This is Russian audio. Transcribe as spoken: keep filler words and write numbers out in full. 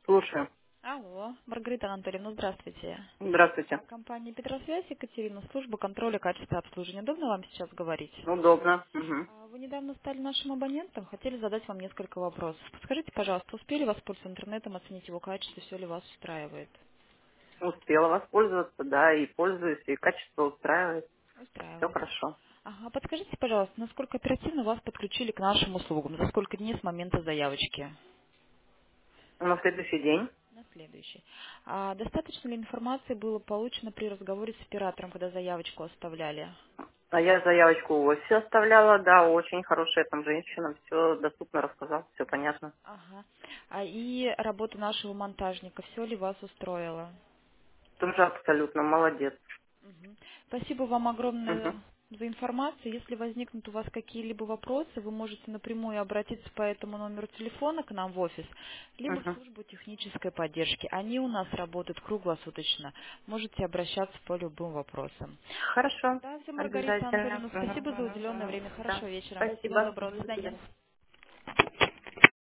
Слушаю. Алло, Маргарита Анатольевна, здравствуйте. Здравствуйте. А, Компания Петросвязь, Екатерина, служба контроля качества обслуживания. Удобно вам сейчас говорить? Удобно. Мгм. А, Вы недавно стали нашим абонентом, хотели задать вам несколько вопросов. Подскажите, пожалуйста, успели воспользоваться интернетом, оценить его качество, все ли вас устраивает? Успела воспользоваться, да, и пользуюсь, и качество устраивает. Все Устраивает. хорошо. Ага, подскажите, пожалуйста, насколько оперативно вас подключили к нашим услугам? За сколько дней с момента заявочки? На следующий день. На следующий. А достаточно ли информации было получено при разговоре с оператором, когда заявочку оставляли? А я заявочку в офисе оставляла, да, очень хорошая там женщина, все доступно рассказала, все понятно. Ага. А и работа нашего монтажника, все ли вас устроило? Тоже абсолютно молодец. Мгм. Спасибо вам огромное Мгм. за информацию. Если возникнут у вас какие-либо вопросы, вы можете напрямую обратиться по этому номеру телефона к нам в офис, либо в Мгм. службу технической поддержки. Они у нас работают круглосуточно. Можете обращаться по любым вопросам. Хорошо. Да, все, Маргарита Обязательно. Анатольевна, Мгм. спасибо за уделенное время. Да. Хорошего вечера. Всего Спасибо. доброго. До До свидания. свидания.